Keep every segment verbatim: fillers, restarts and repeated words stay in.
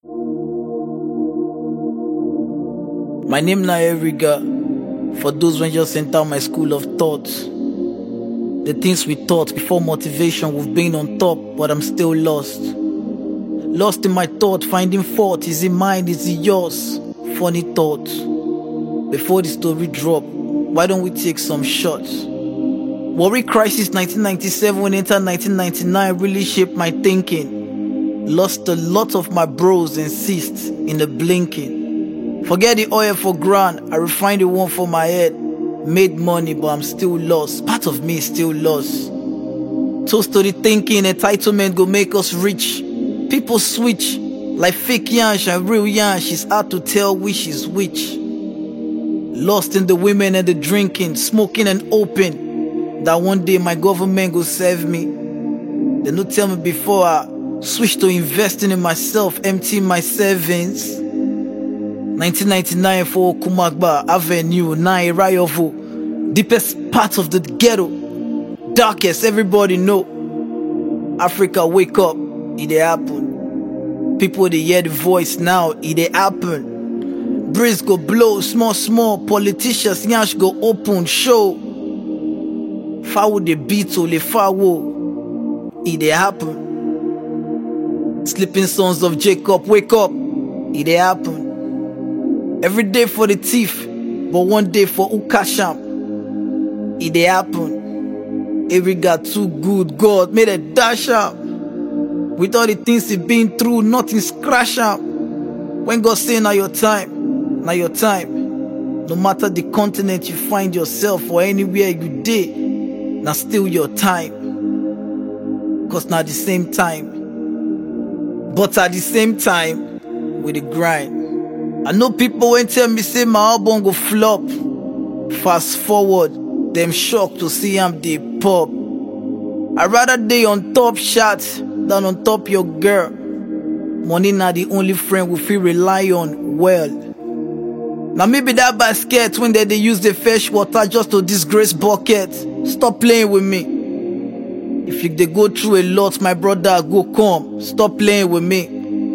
My name na Eriga. For those when just enter my school of thought. The things we thought before motivation, we've been on top, but I'm still lost. Lost in my thought, finding fault. Is it mine? Is it yours? Funny thought. Before the story drop, why don't we take some shots? Worry crisis nineteen ninety-seven when enter nineteen ninety-nine really shaped my thinking. Lost a lot of my bros and sis in the blinking. Forget the oil for grand, I refined the one for my head. Made money, but I'm still lost. Part of me is still lost. Toast to the thinking, entitlement go make us rich. People switch, like fake yansh and real yansh. It's hard to tell which is which. Lost in the women and the drinking, smoking and open. That one day my government go serve me. They no tell me before I switch to investing in myself, emptying my savings. nineteen ninety-nine for Kumagba Avenue, nine Rayovo. Deepest part of the ghetto. Darkest, everybody know. Africa, wake up. It dey happen. People they hear the voice now. It dey happen. Breeze go blow, small, small. Politicians, yansh go open, show. Foul the beat, or the foul. It dey happen. Sleeping sons of Jacob, wake up. It dey happen. Every day for the thief, but one day for Ukasham. It dey happen. Eriga too good, God made a dash up. With all the things he been through, nothing scratch up. When God say now your time, now your time. No matter the continent you find yourself or anywhere you dey, now still your time. Cause now the same time. But at the same time, with the grind. I know people when tell me say my album go flop. Fast forward, them shocked to see I'm the pop. I'd rather day on top shots than on top your girl. Money not the only friend we feel rely on well. Now maybe that basket when they, they use the fresh water just to disgrace bucket. Stop playing with me. If you they go through a lot, my brother, go come. Stop playing with me.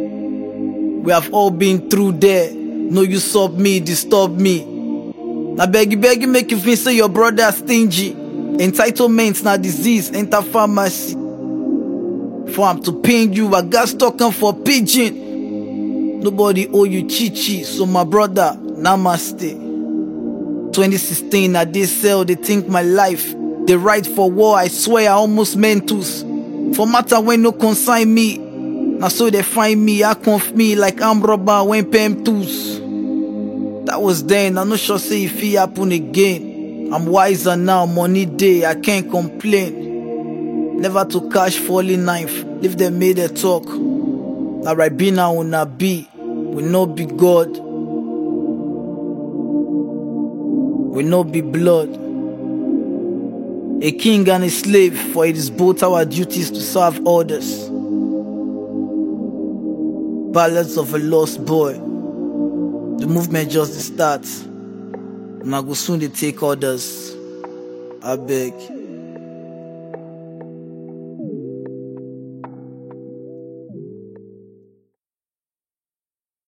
We have all been through there. No use sub me, disturb me. Now beggy beggy make you feel say your brother stingy. Entitlement na disease, enter pharmacy. For am to pain you, I got stuck on for pigeon. Nobody owe you chichi, so my brother, namaste. twenty sixteen, I did sell, they think my life. They write for war, I swear I almost meant to. For matter when no consign me. Now so they find me, I conf me like I'm robber when P M twos. That was then, I'm not sure say if it happen again. I'm wiser now, money day, I can't complain. Never to cash falling knife, if they made a talk. Now right be now will not be, will not be God. Will not be blood. A king and a slave, for it is both our duties to serve others. Ballads of a lost boy. The movement just starts. And I go soon they take orders. I beg.